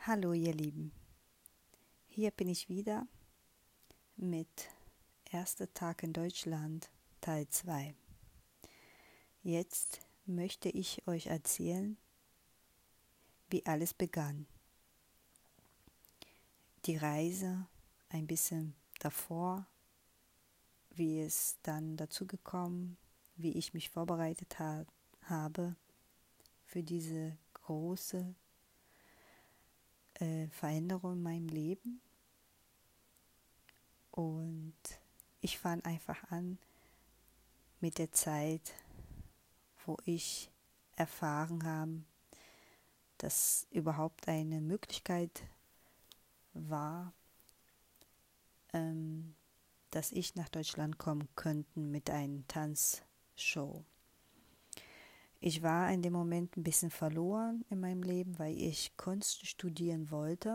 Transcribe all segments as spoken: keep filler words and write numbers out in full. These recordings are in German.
Hallo ihr Lieben, hier bin ich wieder mit Erster Tag in Deutschland Teil zwei. Jetzt möchte ich euch erzählen, wie alles begann. Die Reise ein bisschen davor, wie es dann dazu gekommen, wie ich mich vorbereitet ha- habe für diese große äh, Veränderung in meinem Leben. Und ich fange einfach an mit der Zeit, wo ich erfahren habe, dass überhaupt eine Möglichkeit war, ähm, dass ich nach Deutschland kommen könnte mit einer Tanzshow. Ich war in dem Moment ein bisschen verloren in meinem Leben, weil ich Kunst studieren wollte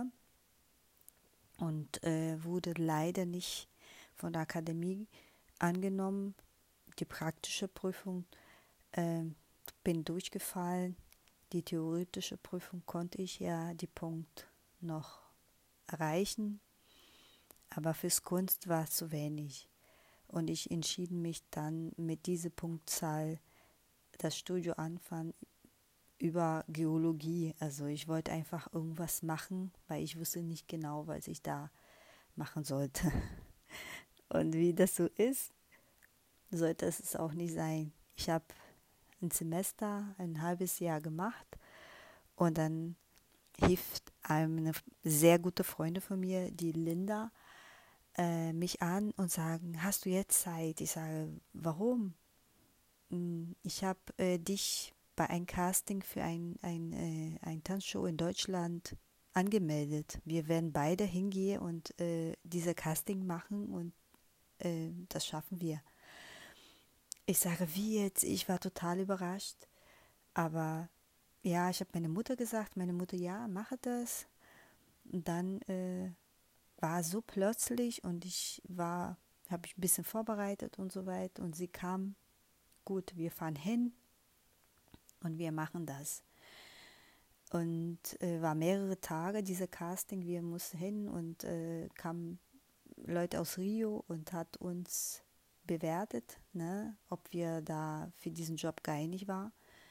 und äh, wurde leider nicht von der Akademie angenommen. Die praktische Prüfung äh, bin durchgefallen. Die theoretische Prüfung konnte ich ja die Punkt noch erreichen, aber fürs Kunst war es zu wenig. Und ich entschieden mich dann mit dieser Punktzahl das Studio anfangen über Geologie. Also ich wollte einfach irgendwas machen, weil ich wusste nicht genau, was ich da machen sollte. Und wie das so ist, sollte es auch nicht sein. Ich habe ein Semester, ein halbes Jahr gemacht und dann hilft eine sehr gute Freundin von mir, die Linda, äh, mich an und sagen, hast du jetzt Zeit? Ich sage, warum? "Mm, Ich habe äh, dich bei einem Casting für ein, ein, äh, ein Tanzshow in Deutschland angemeldet. Wir werden beide hingehen und äh, diese Casting machen und äh, das schaffen wir. Ich sage, wie jetzt? Ich war total überrascht. Aber ja, ich habe meine Mutter gesagt, meine Mutter, ja, mache das. Und dann äh, war so plötzlich und ich war, habe ich ein bisschen vorbereitet und so weiter und sie kam, gut, wir fahren hin und wir machen das. Und äh, war mehrere Tage dieser Casting, wir mussten hin und äh, kamen Leute aus Rio und hat uns bewertet, ne, ob wir da für diesen Job geeignet waren.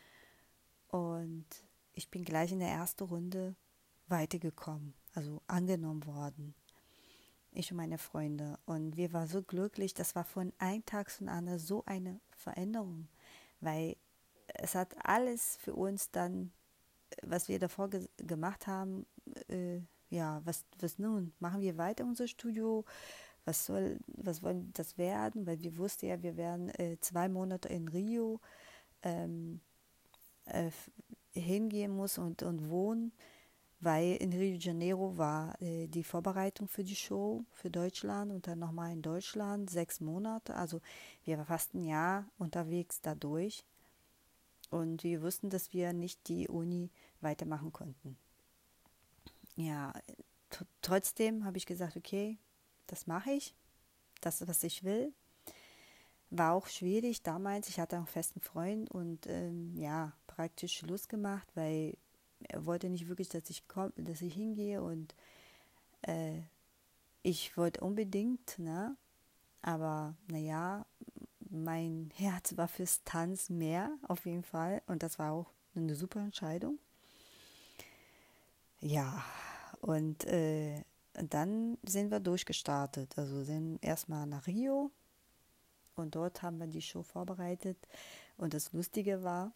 Und ich bin gleich in der ersten Runde weitergekommen, also angenommen worden. Ich und meine Freunde. Und wir waren so glücklich, das war von einem Tag zum anderen so eine Veränderung, weil es hat alles für uns dann, was wir davor ge gemacht haben, äh, ja, was, was nun? Machen wir weiter unser Studio? Was soll, was wollen das werden? Weil wir wussten ja, wir werden äh, zwei Monate in Rio ähm, äh, hingehen muss und, und wohnen, weil in Rio de Janeiro war äh, die Vorbereitung für die Show für Deutschland und dann nochmal in Deutschland sechs Monate. Also wir waren fast ein Jahr unterwegs dadurch und wir wussten, dass wir nicht die Uni weitermachen konnten. Ja, trotzdem habe ich gesagt, okay, das mache ich, das, was ich will. War auch schwierig damals. Ich hatte einen festen Freund und ähm, ja, praktisch Schluss gemacht, weil er wollte nicht wirklich, dass ich komm, dass ich hingehe und äh, ich wollte unbedingt, ne? Aber naja, mein Herz war fürs Tanzen mehr, auf jeden Fall. Und das war auch eine super Entscheidung. Ja, und äh, dann sind wir durchgestartet. Also sind erstmal nach Rio und dort haben wir die Show vorbereitet. Und das Lustige war,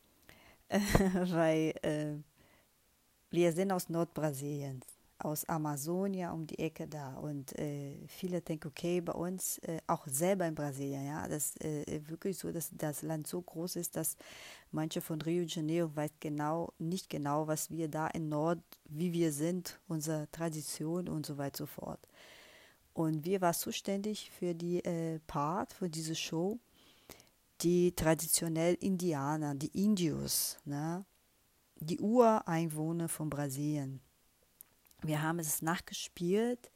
weil äh, wir sind aus Nordbrasilien, aus Amazonia um die Ecke da. Und äh, viele denken, okay, bei uns, äh, auch selber in Brasilien, ja, das äh, wirklich so, dass das Land so groß ist, dass manche von Rio de Janeiro weiß genau, nicht genau, was wir da in Nord, wie wir sind, unsere Tradition und so weiter und so fort. Und wir waren zuständig für die äh, Part, für diese Show, die traditionell Indianer, die Indios, ne? Die Ureinwohner von Brasilien. Wir haben es nachgespielt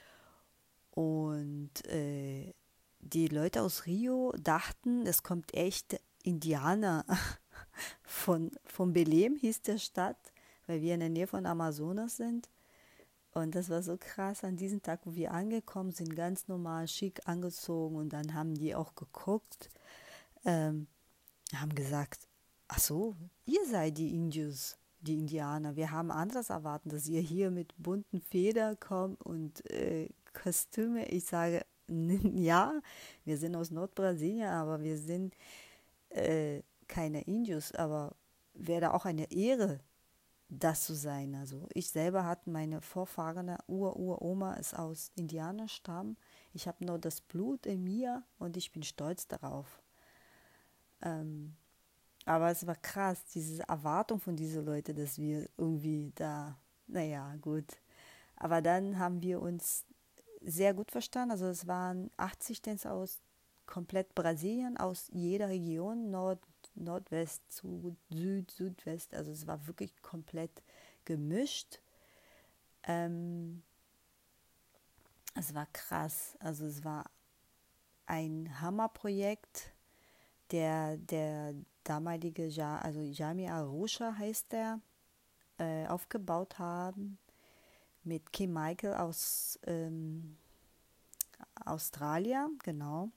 und äh, die Leute aus Rio dachten, es kommt echt Indianer von, von Belém, hieß der Stadt, weil wir in der Nähe von Amazonas sind. Und das war so krass an diesem Tag, wo wir angekommen sind, ganz normal schick angezogen und dann haben die auch geguckt, ähm, haben gesagt, ach so, ihr seid die Indios, die Indianer. Wir haben anderes erwartet, dass ihr hier mit bunten Federn kommt und äh, Kostüme. Ich sage, ja, wir sind aus Nordbrasilien, aber wir sind äh, keine Indios, aber wäre auch eine Ehre, das zu sein. Also ich selber hatte meine Vorfahren, Ur-Uroma ist aus Indianerstamm. Ich habe nur das Blut in mir und ich bin stolz darauf. Ähm, aber es war krass, diese Erwartung von diesen Leuten, dass wir irgendwie da, naja, gut. Aber dann haben wir uns sehr gut verstanden. Also es waren achtzig Tänzer aus komplett Brasilien, aus jeder Region, Nord, Nordwest, Süd, Süd, Südwest. Also es war wirklich komplett gemischt. Ähm, es war krass. Also es war ein Hammerprojekt. Der, der damalige, ja, also Jamie Arusha heißt der, äh, aufgebaut haben mit Kim Michael aus ähm, Australien, genau.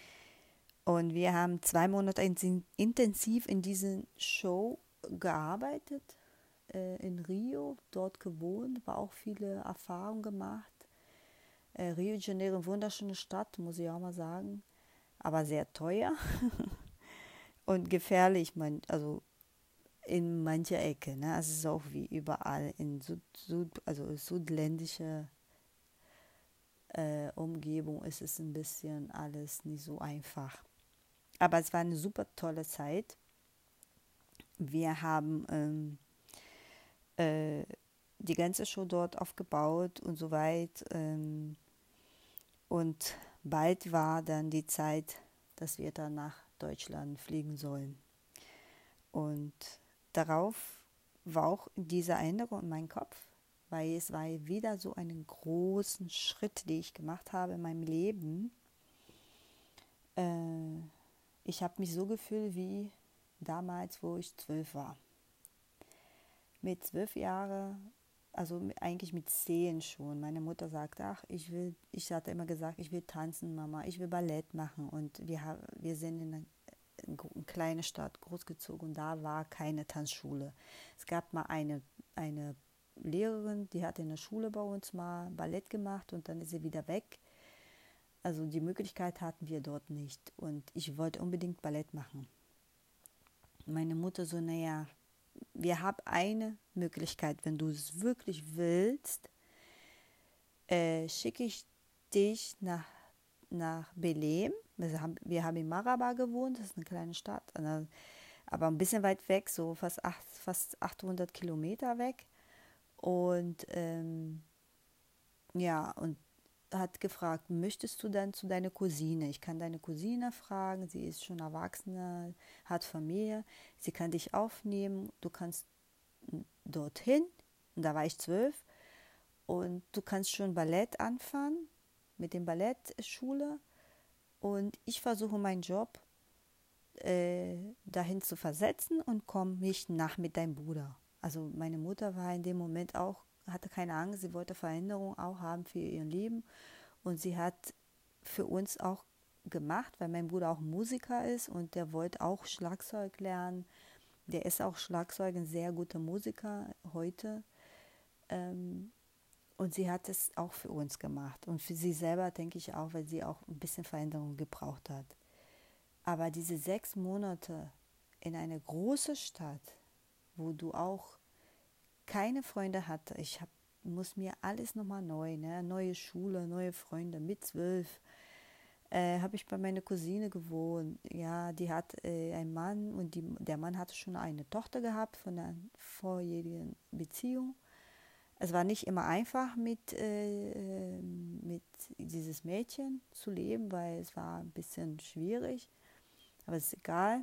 Und wir haben zwei Monate in, intensiv in dieser Show gearbeitet, äh, in Rio, dort gewohnt, aber auch viele Erfahrungen gemacht. Äh, Rio de Janeiro, eine wunderschöne Stadt, muss ich auch mal sagen, aber sehr teuer und gefährlich, man, also in mancher Ecke. Ne? Also es ist auch wie überall in Süd, Süd, also südländische äh, Umgebung ist es ein bisschen alles nicht so einfach. Aber es war eine super tolle Zeit. Wir haben ähm, äh, die ganze Show dort aufgebaut und so weit. Ähm, und bald war dann die Zeit, dass wir dann nach Deutschland fliegen sollen. Und darauf war auch diese Änderung in meinem Kopf, weil es war wieder so einen großen Schritt, den ich gemacht habe in meinem Leben. Äh, ich habe mich so gefühlt wie damals, wo ich zwölf war. Mit zwölf Jahren, also eigentlich mit zehn schon. Meine Mutter sagte, ach, ich will, ich hatte immer gesagt, ich will tanzen, Mama, ich will Ballett machen. Und wir, wir sind in einer eine kleine Stadt großgezogen und da war keine Tanzschule. Es gab mal eine, eine Lehrerin, die hat in der Schule bei uns mal Ballett gemacht und dann ist sie wieder weg. Also die Möglichkeit hatten wir dort nicht und ich wollte unbedingt Ballett machen. Meine Mutter so, naja, wir haben eine Möglichkeit, wenn du es wirklich willst, äh, schicke ich dich nach, nach Belém. Wir haben, wir haben in Marabá gewohnt, das ist eine kleine Stadt, aber ein bisschen weit weg, so fast, acht, fast achthundert Kilometer weg. Und ähm, ja, und hat gefragt, möchtest du dann zu deiner Cousine? Ich kann deine Cousine fragen, sie ist schon Erwachsene, hat Familie, sie kann dich aufnehmen, du kannst dorthin, und da war ich zwölf, und du kannst schon Ballett anfangen, mit dem Ballettschule, und ich versuche meinen Job äh, dahin zu versetzen und komme mich nach mit deinem Bruder. Also meine Mutter war in dem Moment auch, hatte keine Angst, sie wollte Veränderung auch haben für ihr Leben und sie hat für uns auch gemacht, weil mein Bruder auch Musiker ist und der wollte auch Schlagzeug lernen. Der ist auch Schlagzeug, ein sehr guter Musiker heute. Ähm, und sie hat es auch für uns gemacht. Und für sie selber denke ich auch, weil sie auch ein bisschen Veränderung gebraucht hat. Aber diese sechs Monate in einer großen Stadt, wo du auch keine Freunde hatte, ich hab, muss mir alles nochmal neu, ne? Neue Schule, neue Freunde, mit zwölf äh, habe ich bei meiner Cousine gewohnt. Ja, die hat äh, einen Mann und die, der Mann hatte schon eine Tochter gehabt von einer vorherigen Beziehung. Es war nicht immer einfach mit, äh, mit dieses Mädchen zu leben, weil es war ein bisschen schwierig. Aber es ist egal.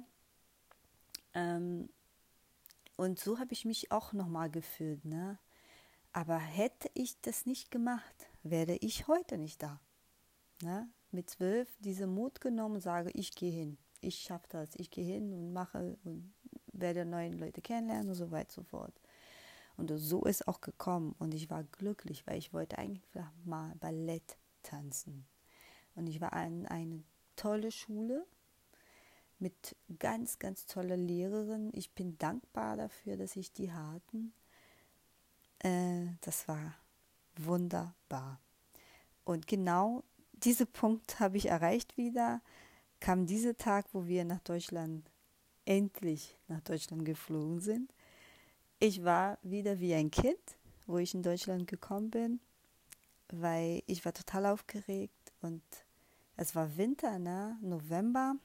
Ähm, und so habe ich mich auch nochmal gefühlt. Ne? Aber hätte ich das nicht gemacht, wäre ich heute nicht da. Ne? Mit zwölf diesen Mut genommen und sage, ich gehe hin. Ich schaffe das. Ich gehe hin und mache und werde neue Leute kennenlernen und so weiter und so fort. Und so ist auch gekommen. Und ich war glücklich, weil ich wollte eigentlich mal Ballett tanzen. Und ich war an eine tolle Schule mit ganz, ganz toller Lehrerin. Ich bin dankbar dafür, dass ich die hatten. Äh, das war wunderbar. Und genau diesen Punkt habe ich erreicht wieder. Kam dieser Tag, wo wir nach Deutschland, endlich nach Deutschland geflogen sind. Ich war wieder wie ein Kind, wo ich in Deutschland gekommen bin, weil ich war total aufgeregt und es war Winter, ne? November.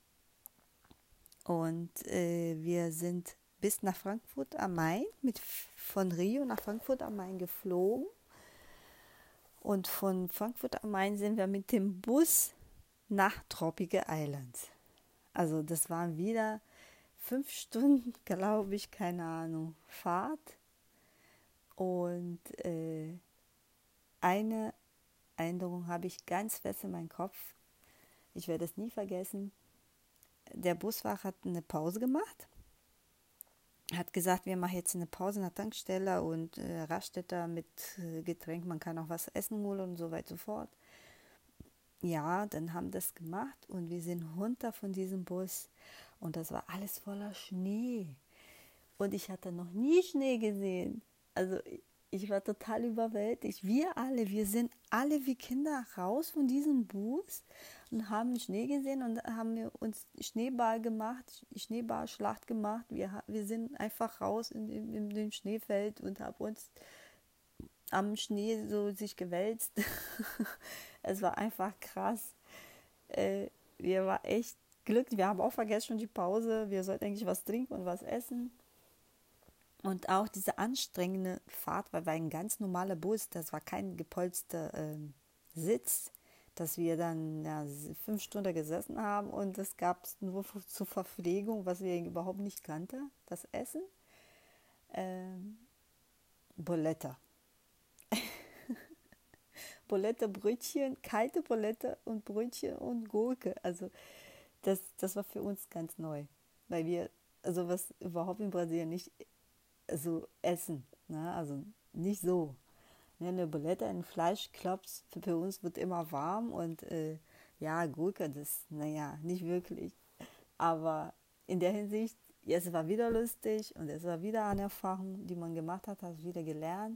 Und äh, wir sind bis nach Frankfurt am Main, mit, von Rio nach Frankfurt am Main geflogen. Und von Frankfurt am Main sind wir mit dem Bus nach Tropical Islands. Also das waren wieder fünf Stunden, glaube ich, keine Ahnung, Fahrt. Und äh, eine Änderung habe ich ganz fest in meinem Kopf. Ich werde es nie vergessen. Der Busfahrer hat eine Pause gemacht. Hat gesagt, wir machen jetzt eine Pause in der Tankstelle und äh, Raststätte mit äh, Getränk. Man kann auch was essen holen und so weiter und so fort. Ja, dann haben das gemacht und wir sind runter von diesem Bus. Und das war alles voller Schnee. Und ich hatte noch nie Schnee gesehen. Also ich war total überwältigt. Wir alle, wir sind alle wie Kinder raus von diesem Bus und haben Schnee gesehen und haben wir uns Schneeball gemacht, Schneeballschlacht gemacht. Wir, wir sind einfach raus in, in, in dem Schneefeld und haben uns am Schnee so sich gewälzt. Es war einfach krass. Äh, wir waren echt glücklich. Wir haben auch vergessen schon die Pause. Wir sollten eigentlich was trinken und was essen. Und auch diese anstrengende Fahrt, weil war ein ganz normaler Bus, das war kein gepolsterter äh, Sitz, dass wir dann ja, fünf Stunden gesessen haben und es gab nur zur Verpflegung, was wir überhaupt nicht kannten, das Essen. Ähm, Bolette. Bolette, Brötchen, kalte Bolette und Brötchen und Gurke. Also das, das war für uns ganz neu, weil wir also was überhaupt in Brasilien nicht so essen, ne? Also nicht so. Ne? Eine Bulette, ein Fleischklops für uns wird immer warm und äh, ja, Gurke, das, naja, nicht wirklich. Aber in der Hinsicht, ja, es war wieder lustig und es war wieder eine Erfahrung, die man gemacht hat, hat wieder gelernt.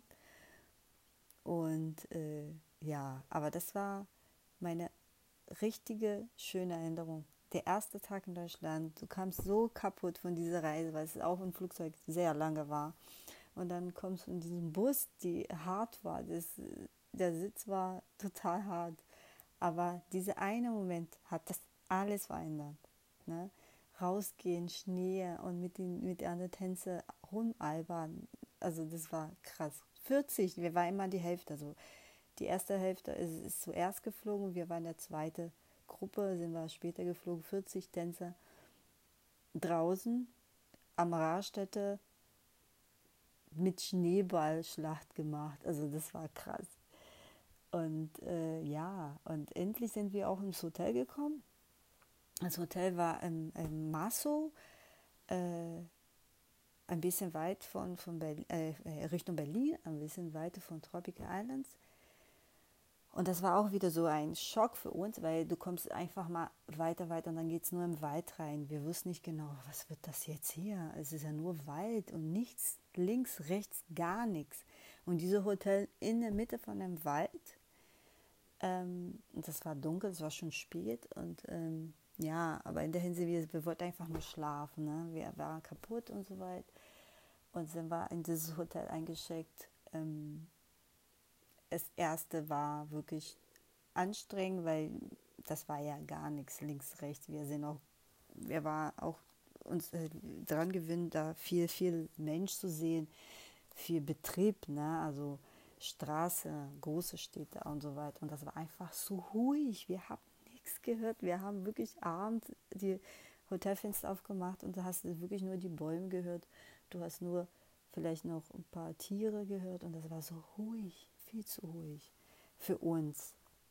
Und äh, ja, aber das war meine richtige, schöne Erinnerung. Der erste Tag in Deutschland, du kamst so kaputt von dieser Reise, weil es auch im Flugzeug sehr lange war. Und dann kommst du in diesen Bus, die hart war. Das, der Sitz war total hart. Aber dieser eine Moment hat das alles verändert. Ne? Rausgehen, Schnee und mit den mit anderen Tänze rumalbern. Also das war krass. vierzig, wir waren immer die Hälfte. Also die erste Hälfte ist, ist zuerst geflogen, wir waren der zweite Gruppe, sind wir später geflogen, vierzig Tänzer draußen am Raststätte mit Schneeballschlacht gemacht. Also das war krass. Und äh, ja, und endlich sind wir auch ins Hotel gekommen. Das Hotel war im, im Masso, äh, ein bisschen weit von, von Berlin, äh, Richtung Berlin, ein bisschen weiter von Tropical Islands. Und das war auch wieder so ein Schock für uns, weil du kommst einfach mal weiter, weiter und dann geht es nur im Wald rein. Wir wussten nicht genau, was wird das jetzt hier? Es ist ja nur Wald und nichts, links, rechts, gar nichts. Und dieses Hotel in der Mitte von dem Wald, ähm, das war dunkel, es war schon spät und ähm, ja, aber in der Hinsicht, wir, wir wollten einfach nur schlafen, ne? Wir waren kaputt und so weiter und sind wir in dieses Hotel eingeschickt. Ähm, Das erste war wirklich anstrengend, weil das war ja gar nichts links, rechts. Wir sind auch, wir waren auch uns äh, dran gewöhnt, da viel, viel Mensch zu sehen, viel Betrieb, ne? Also Straße, große Städte und so weiter. Und das war einfach so ruhig. Wir haben nichts gehört. Wir haben wirklich abends die Hotelfenster aufgemacht und da hast du wirklich nur die Bäume gehört. Du hast nur vielleicht noch ein paar Tiere gehört und das war so ruhig. Viel zu ruhig für uns.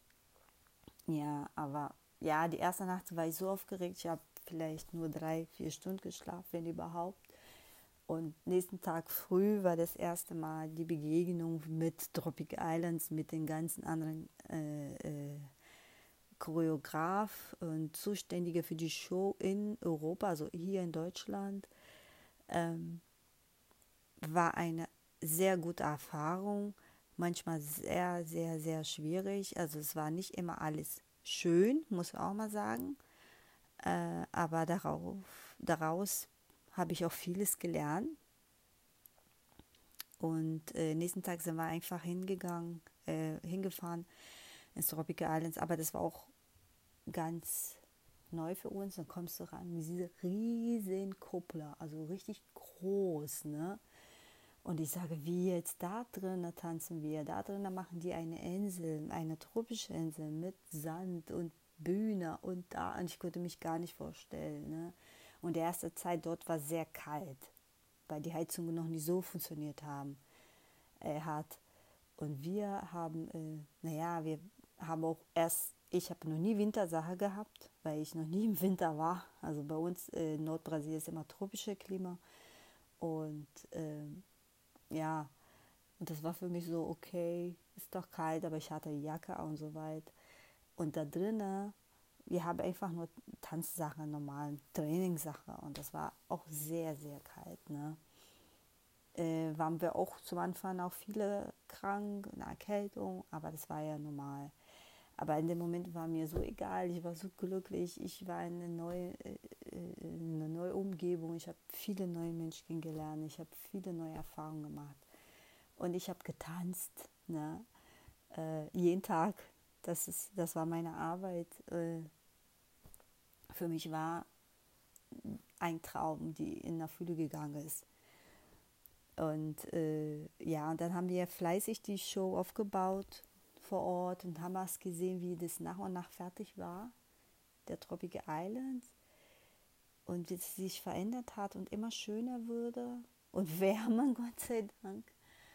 Ja, aber ja, die erste Nacht war ich so aufgeregt. Ich habe vielleicht nur drei, vier Stunden geschlafen, wenn überhaupt. Und nächsten Tag früh war das erste Mal die Begegnung mit Tropic Islands, mit den ganzen anderen äh, äh, Choreograf und Zuständige für die Show in Europa, also hier in Deutschland. Ähm, war eine sehr gute Erfahrung, manchmal sehr, sehr, sehr schwierig. Also es war nicht immer alles schön, muss ich auch mal sagen. Äh, aber darauf, daraus habe ich auch vieles gelernt. Und äh, nächsten Tag sind wir einfach hingegangen, äh, hingefahren ins Tropical Islands. Aber das war auch ganz neu für uns. Dann kommst du ran mit dieser riesen Kuppler, also richtig groß, ne? Und ich sage, wie jetzt da drinnen tanzen wir, da drinnen machen die eine Insel, eine tropische Insel mit Sand und Bühne und da, und ich konnte mich gar nicht vorstellen. Ne? Und die erste Zeit dort war sehr kalt, weil die Heizungen noch nicht so funktioniert haben, äh, hat. Und wir haben, äh, naja, wir haben auch erst, ich habe noch nie Wintersache gehabt, weil ich noch nie im Winter war. Also bei uns äh, in Nordbrasilien ist immer tropische Klima. Und ähm, ja, und das war für mich so, okay, ist doch kalt, aber ich hatte die Jacke und so weit. Und da drinnen, wir haben einfach nur Tanzsachen, normalen Trainingssachen. Und das war auch sehr, sehr kalt. Ne? Äh, waren wir auch zum Anfang auch viele krank, eine Erkältung, aber das war ja normal. Aber in dem Moment war mir so egal, ich war so glücklich, ich war in eine neue, äh, in eine neue Umgebung, ich habe viele neue Menschen kennengelernt, ich habe viele neue Erfahrungen gemacht. Und ich habe getanzt, ne? Äh, jeden Tag. Das, ist, das war meine Arbeit. Äh, für mich war ein Traum, die in Erfüllung gegangen ist. Und äh, ja, und dann haben wir fleißig die Show aufgebaut vor Ort und haben es gesehen, wie das nach und nach fertig war, der Tropical Island. Und wie es sich verändert hat und immer schöner wurde und wärmer, Gott sei Dank.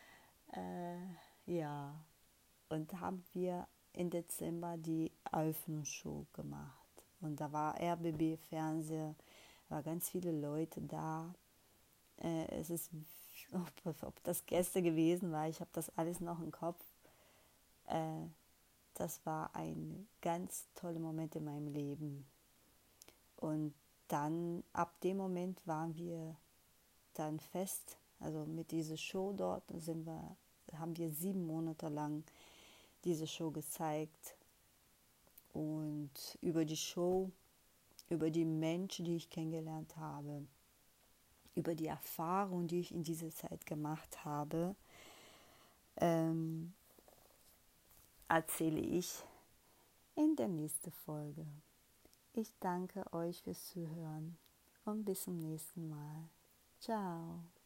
Äh, ja, und haben wir im Dezember die Eröffnungsshow gemacht. Und da war R B B Fernseher, war ganz viele Leute da. Äh, es ist, ob, ob das Gäste gewesen war, ich habe das alles noch im Kopf. Äh, das war ein ganz toller Moment in meinem Leben. Und dann, ab dem Moment waren wir dann fest, also mit dieser Show dort sind wir, haben wir sieben Monate lang diese Show gezeigt. Und über die Show, über die Menschen, die ich kennengelernt habe, über die Erfahrung, die ich in dieser Zeit gemacht habe, ähm, erzähle ich in der nächsten Folge. Ich danke euch fürs Zuhören und bis zum nächsten Mal. Ciao.